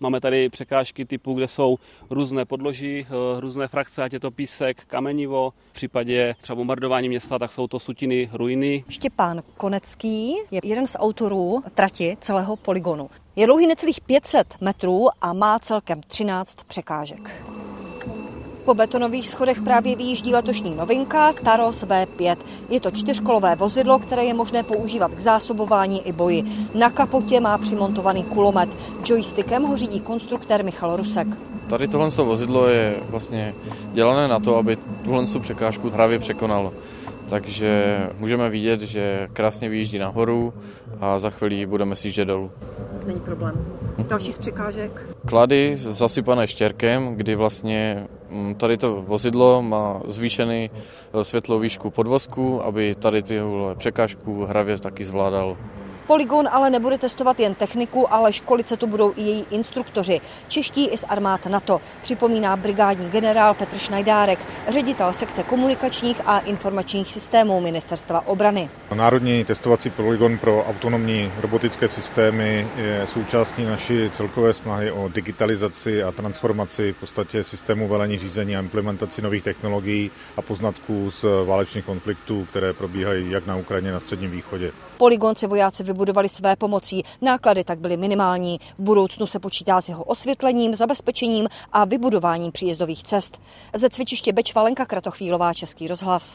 Máme tady překážky typu, kde jsou různé podloží, různé frakce, ať je to písek, kamenivo. V případě třeba bombardování města, tak jsou to sutiny, ruiny. Štěpán Konecký je jeden z autorů trati celého polygonu. Je dlouhý necelých 500 metrů a má celkem 13 překážek. Po betonových schodech právě vyjíždí letošní novinka Taros V5. Je to 4kolové vozidlo, které je možné používat k zásobování i boji. Na kapotě má přimontovaný kulomet. Joystickem ho řídí konstruktér Michal Rusek. Tady tohle vozidlo je vlastně dělané na to, aby tuhle překážku hravě překonalo. Takže můžeme vidět, že krásně vyjíždí nahoru a za chvíli budeme sjíždět dolů. Není problém. Další z překážek? Klady zasypané štěrkem, kdy vlastně tady to vozidlo má zvýšený světlou výšku podvozku, aby tady tyhle překážku hravě taky zvládal. Polygon ale nebude testovat jen techniku, ale školit se tu budou i její instruktoři. Čeští i z armád NATO, připomíná brigádní generál Petr Šnajdárek, ředitel sekce komunikačních a informačních systémů Ministerstva obrany. Národní testovací polygon pro autonomní robotické systémy je součástí naší celkové snahy o digitalizaci a transformaci v podstatě systému velení řízení a implementaci nových technologií a poznatků z válečných konfliktů, které probíhají jak na Ukrajině, na Středním východě. Polygon si vojáci vybudovali své pomocí, náklady tak byly minimální. V budoucnu se počítá s jeho osvětlením, zabezpečením a vybudováním příjezdových cest. Ze cvičiště Bečva Lenka Kratochvílová, Český rozhlas.